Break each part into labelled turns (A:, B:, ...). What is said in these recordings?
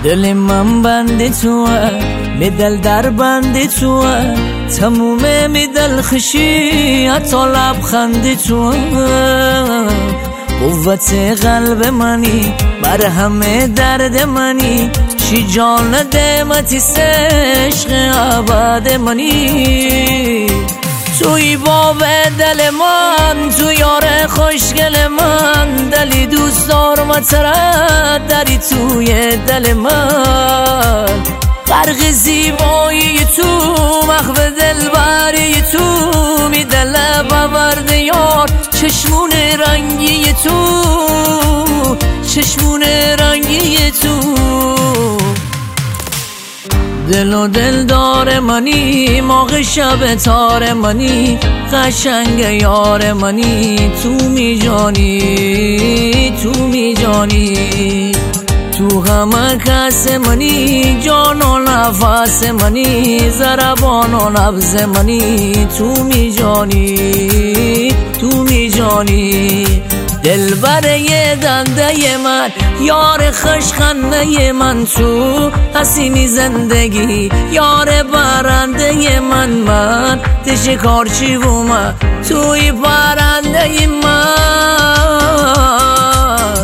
A: دل من بند توه، میدل در بند توه، تموم میدل خشی حتی لبخند توه. قوت قلب منی، بر همه درد منی، شی جان دمتی عشق ابد منی. توی باب دل من، تو یار خوشگل من، دلی دوست دارم ترد داری توی دل من. غرق زیبایی تو، مخو دلبری تو، می دل بورد یار چشمون رنگی تو، چشمون رنگی تو. دل و دل دار منی، موقع شب تار منی، قشنگ یار منی، تو می جانی، تو می جانی. تو همه کس منی، جان و نفس منی، ضربان و نبض منی، تو می جانی، تو می جانی. دل بره دنده من، یار خشخنده من، تو حسینی زندگی، یار برنده من تشکارچی بومه توی برنده من.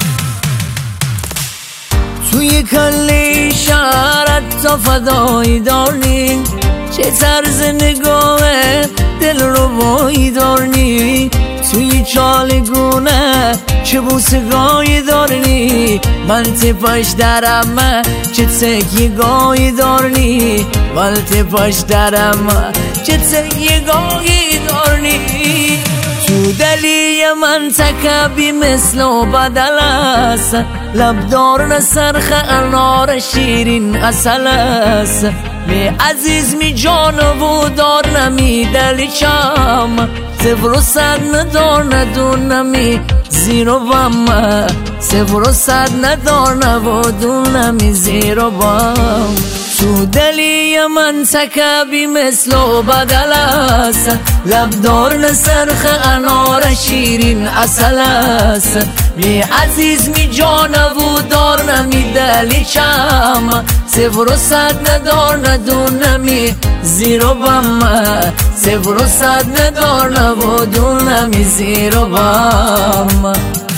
A: توی کلی شهرت تا فدایی دارنی، چه طرز نگاه دل رو بایی دارنی. توی چالگونه چه بوسگاهی دارنی، من تپش درم چه تکیگاهی دارنی، من تپش درم چه تکیگاهی دارنی. تو دلی من تکبی مثل و بدل است، لبدار سرخ انار شیرین اصل است. می عزیز می جان و دار نمی دلی چم، صفر و صد ندار ندونمی زیر و بم، صفر و صد ندار نبودونمی زیر و بم. تو دلی من تکبی مثل و بدل است، لبدار سرخ انار شیرین اصل است. می عزیز می جان و دار نمی دلی چم، صفر و صد ندار ندونمی زیر و بم، صفر و صد ندار نبودونمی زیر و بم.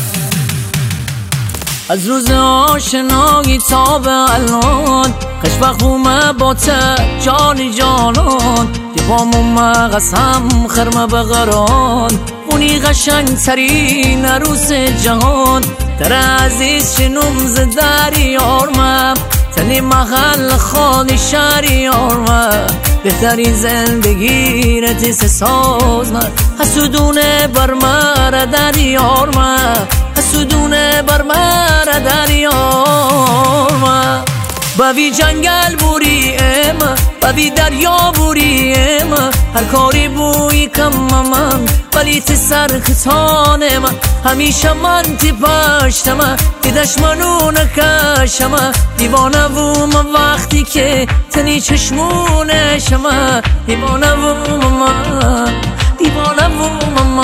A: از روز آشنایی تا به الان، خشبخومه با ته جانی جانان، دیوامو قسم خرمه بغران. اونی قشنگ ترین عروس جهان، در عزیز شنوم ز دریارمم، تنی محل خانی شهریارمم. بهترین زندگی رتیس ساز من، حسودونه بر مر دریارمم، حسودونه بر مر دریارمم. بوی جنگل بوریم، بوی دریا بوریم، هر کاری بوی کم من، ولی تی سرختانم. همیشه من تی پشتم، دیدش منو نکشم، دیوانه ووم وقتی که تنی چشمونشم، دیوانه ووم، دیوانه ووم.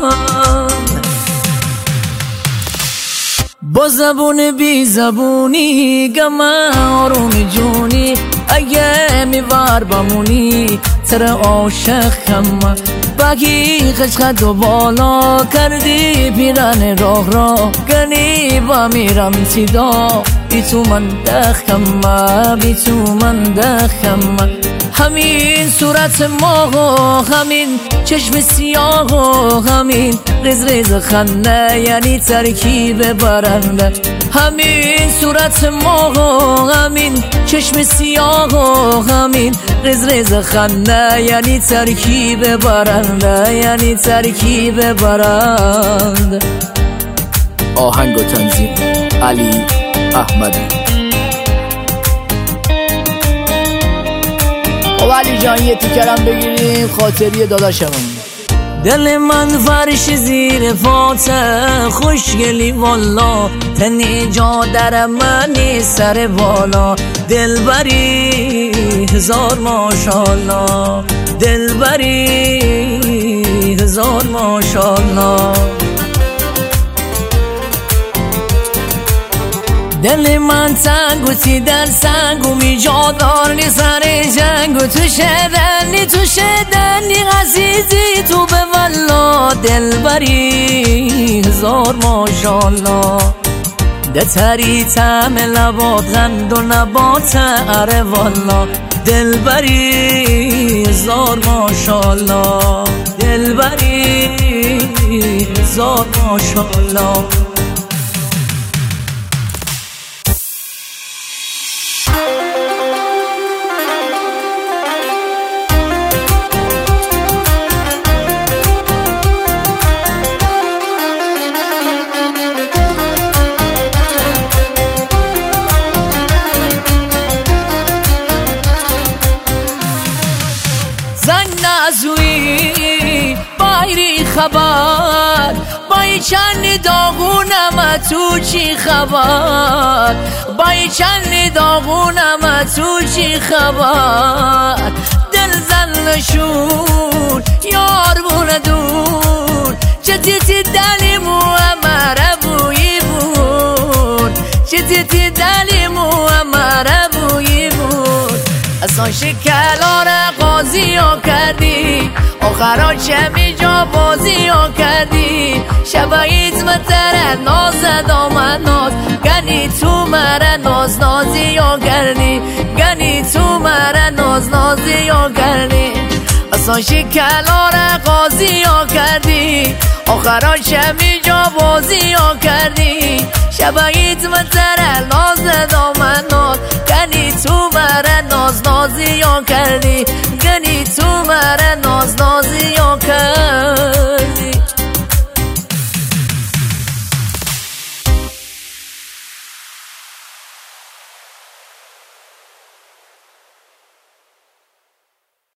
A: با زبون بی زبونی گم آروم جونی، اگه میوار بمونی تر عاشق کم. بگی خشخت و بالا کردی پیرن راه را، گنی با میرم تیدا بی تو من دخم، بی تو من دخم. همین صورت ما، همین چشم سیاه، همین ریز ریز خنده یعنی ترکیب برنده. همین صورت ما، همین چشم سیاه، همین ریز ریز خنده یعنی ترکیب برنده، یعنی ترکیب برنده.
B: آهنگ و تنظیم علی احمدی. علی جان یه تیکرم بگیریم خاطری داداشمون.
A: دل من فرش زیر فاته خوشگلی والا، تنی جا در منی سر بالا. دلبری هزار ماشالله، دلبری هزار ماشالله. دل من تنگ و تی در سنگ و می جا دارنی سر جنگ و تو شدنی عزیزی تو به والا دلبری هزار ماشالله ده تری تعم لبات غند و نبات اره والا دلبری هزار ماشالله دلبری هزار ماشالله زنگ نزوی بایری خبر بای چند داغونم تو چی خبر بای چند داغونم تو چی خبر دل زن شون یار بونه دور چتی دلیمو امره بویی بود چتی دلیمو امره بویی بود اصلا شکلار قاضی ها کردی آخرا چه می جا بازی ها کردی شباییت متره ناز دامن ناز گنی تو مره ناز نازی ها کردی گنی تو مره ناز نازی ها کردی اصلا شکلار قاضی ها کردی آخرا چه می جا بازی ها کردی شباییت متره ناز دامن ناز گنی تو مره ناز نازی ها کردی